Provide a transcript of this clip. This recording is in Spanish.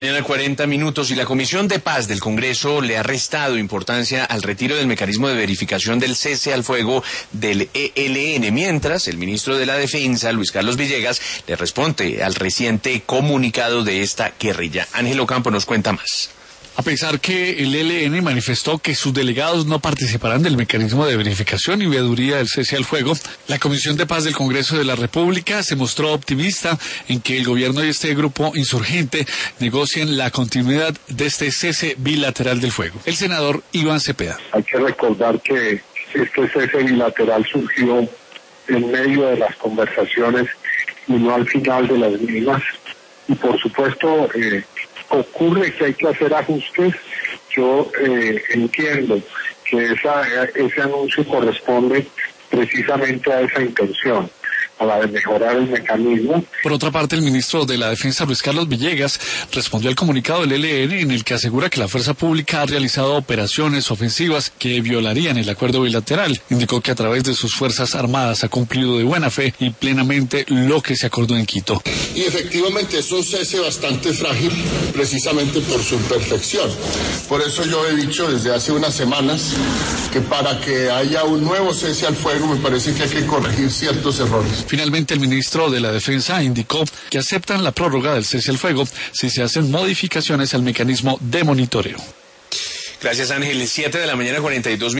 Mañana 40 minutos y la Comisión de Paz del Congreso le ha restado importancia al retiro del mecanismo de verificación del cese al fuego del ELN, mientras el ministro de la Defensa, Luis Carlos Villegas, le responde al reciente comunicado de esta guerrilla. Ángel Ocampo nos cuenta más. A pesar que el ELN manifestó que sus delegados no participarán del mecanismo de verificación y veeduría del cese al fuego, la Comisión de Paz del Congreso de la República se mostró optimista en que el gobierno y este grupo insurgente negocien la continuidad de este cese bilateral del fuego. El senador Iván Cepeda. Hay que recordar que este cese bilateral surgió en medio de las conversaciones y no al final de las mismas. Y por supuesto, ocurre que hay que hacer ajustes. Yo entiendo que ese anuncio corresponde precisamente a esa intención, a la de mejorar el mecanismo. Por otra parte, el ministro de la Defensa, Luis Carlos Villegas, respondió al comunicado del ELN en el que asegura que la fuerza pública ha realizado operaciones ofensivas que violarían el acuerdo bilateral. Indicó que a través de sus fuerzas armadas ha cumplido de buena fe y plenamente lo que se acordó en Quito. Y efectivamente es un cese bastante frágil, precisamente por su imperfección. Por eso yo he dicho desde hace unas semanas que para que haya un nuevo cese al fuego me parece que hay que corregir ciertos errores. Finalmente, el ministro de la Defensa indicó que aceptan la prórroga del cese al fuego si se hacen modificaciones al mecanismo de monitoreo. Gracias, Ángel. 7 de la mañana, 42 minutos.